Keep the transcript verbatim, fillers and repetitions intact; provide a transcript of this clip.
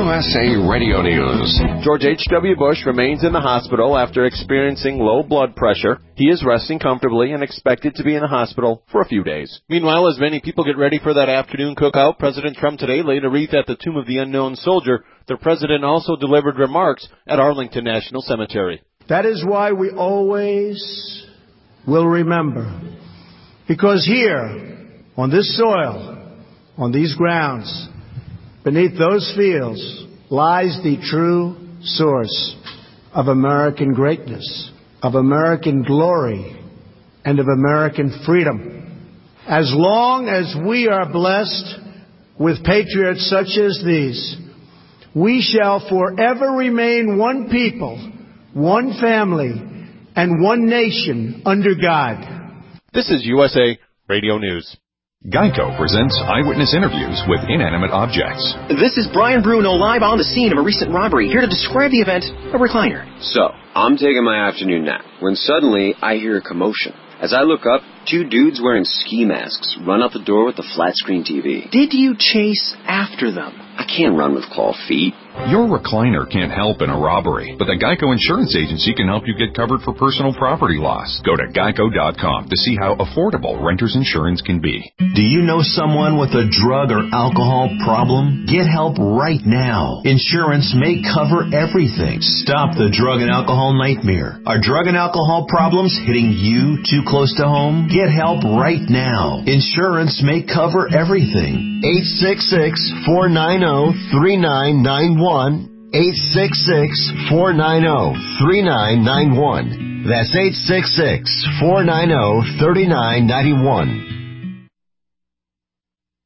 U S A Radio News. George H W. Bush remains in the hospital after experiencing low blood pressure. He is resting comfortably and expected to be in the hospital for a few days. Meanwhile, as many people get ready for that afternoon cookout, President Trump today laid a wreath at the Tomb of the Unknown Soldier. The president also delivered remarks at Arlington National Cemetery. That is why we always will remember. Because here, on this soil, on these grounds, beneath those fields, lies the true source of American greatness, of American glory, and of American freedom. As long as we are blessed with patriots such as these, we shall forever remain one people, one family, and one nation under God. This is U S A Radio News. Geico presents eyewitness interviews with inanimate objects. This is Brian Bruno live on the scene of a recent robbery, here to describe the event, a recliner. So, I'm taking my afternoon nap when suddenly I hear a commotion. As I look up, two dudes wearing ski masks run out the door with a flat-screen T V. Did you chase after them? I can't run with claw feet. Your recliner can't help in a robbery, but the Geico Insurance Agency can help you get covered for personal property loss. Go to geico dot com to see how affordable renter's insurance can be. Do you know someone with a drug or alcohol problem? Get help right now. Insurance may cover everything. Stop the drug and alcohol nightmare. Are drug and alcohol problems hitting you too close to home? Get help right now. Insurance may cover everything. eight six six, four nine zero, three nine nine one. eight six six, four nine zero, three nine nine one. That's eight six six, four nine zero, three nine nine one.